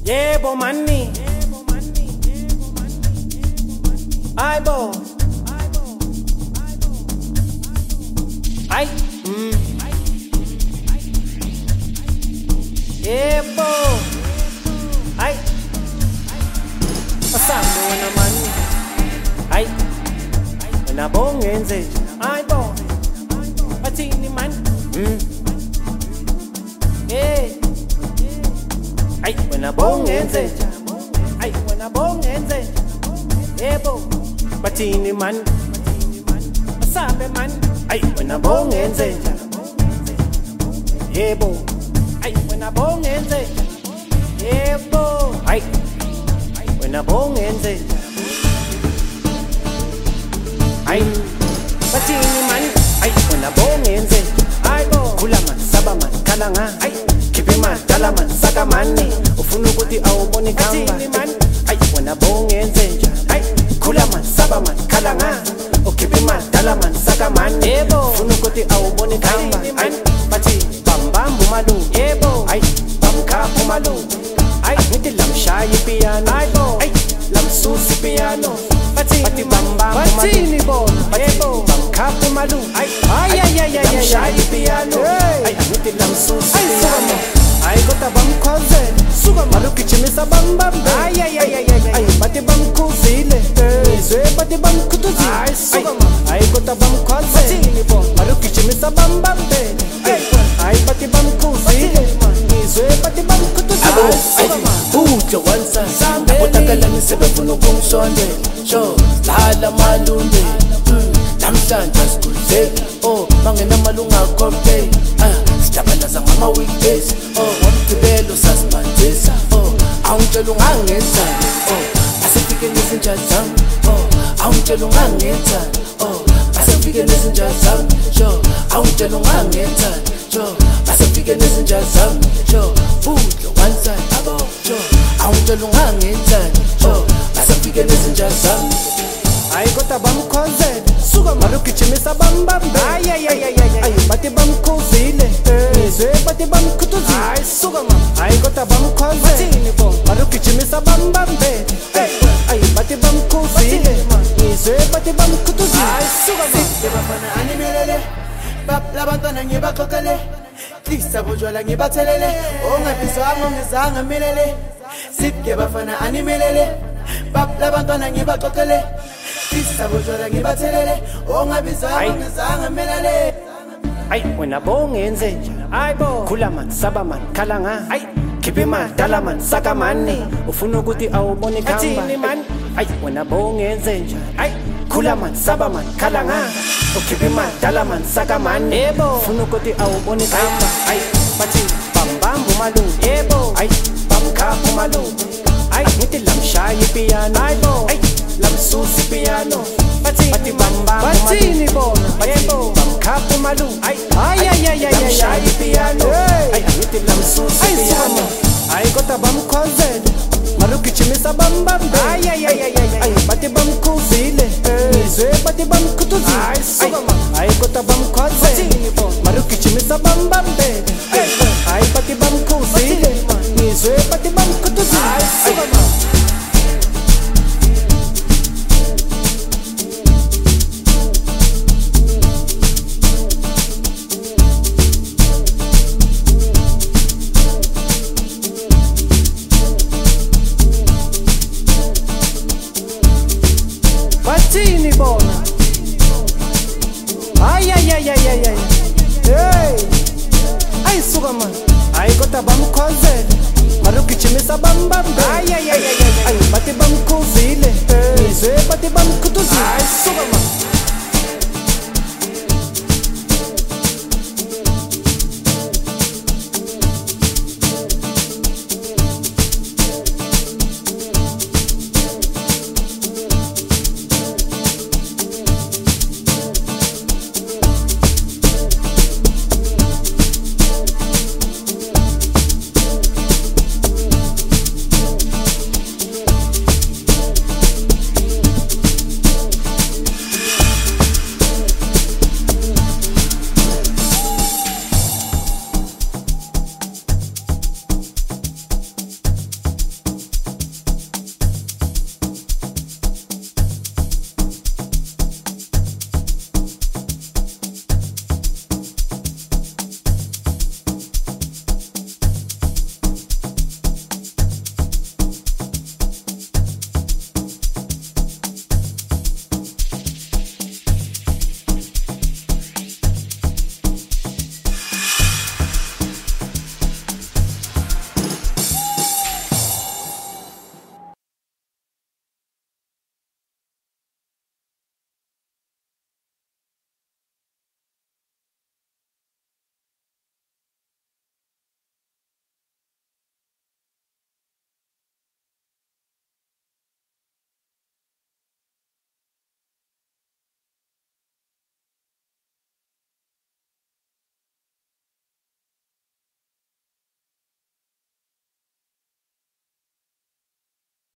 Yebo mani, aibo, ai, yebo, ai, asambe wena mani, ai, wena bongenze, aibo, bathini mani, ay wena bongenze, ay wena bongenze, yebo bathini man, asambe man, ay wena bongenze, yebo ay wena bongenze, yebo ay wena bongenze, ay bathini man, ay wena bongenze, aybo khula man saba man khala nga, ay khiphe madala man saka mani ufuna ukuthi awubone khamba ay wena bongenze njani ay khula man saba man khala nga ukhiphe madala man saka mani yebo ufuna ukuthi awubone khamba ay bathi bambamba umalu yebo ay bamkhapha umalu ay ngithi lamshaya piano ay lamsusa piano bathi bambamba bathini bona yebo bamkhapha umalu ay lamshaya piano ay ngithi lamsusa piano ay kota bamkhwazela suka malugijimisa bambambe ay bathi bamkhuzile izwe bathi bamkhutuzile ay kota bamkhwazela malugijimisa bambambe ay bathi bamkhuzile izwe bathi bamkhutuzile uhle wansana kutakala sebefuna ukungisondela sho dlala malunde namhlanje sikudle bangena malunga compay sidabalaza ngama weekdays ngomgibelo sasibandisa awungitshela ungangenzani asifike nezinja zami awungitshela ungangenzani asifike nezinja zami sho awungitshela ungangenzani sho asifike nezinja zami sho uhle wansana abo sho awungitshela ungangenzani sho asifike nezinja zami ay kota bamkhwazela suka malugijimisa bambambe ay bathi bamkhuzile izwe bathi bamkhutuzile ay kota bamkhwazela malugijimisa bambambe ay bathi bamkhuzile izwe bathi bamkhutuzile sike bafana animelele labantwana ngibaxoxele hlisa bojwala ngibathelele ongabizwanga ongezanga milele sike bafana animelele labantwana ngibaxoxele isabojwala ngibathelele ongabizanga ngizanga melale ay wena bongenze njani aybo khula man saba man khala nga ay khiphe madala man saka mani ufuna ukuthi awubone khamba ay wena bongenze njani ay khula man saba man khala nga ukhiphe madala man saka mani yebo ufuna ukuthi awubone khamba ay bathi bambamba umalu yebo ay bamkhapha umalu ay ngithi lamshaya piano aybo ay lamsusa piano bathi bambamba bathini bona yebo bamkhapha umalu ay lamshaya piano ay ngithi lamsusa piano ay kota bamkhwazela malugijimisa bambambe ay bathi bamkhuzile izwe bathi bamkhutuzile ay kota bamkhwazela malugijimisa bambambe ay bathi bamkhuzile izwe bathi bamkhutuzile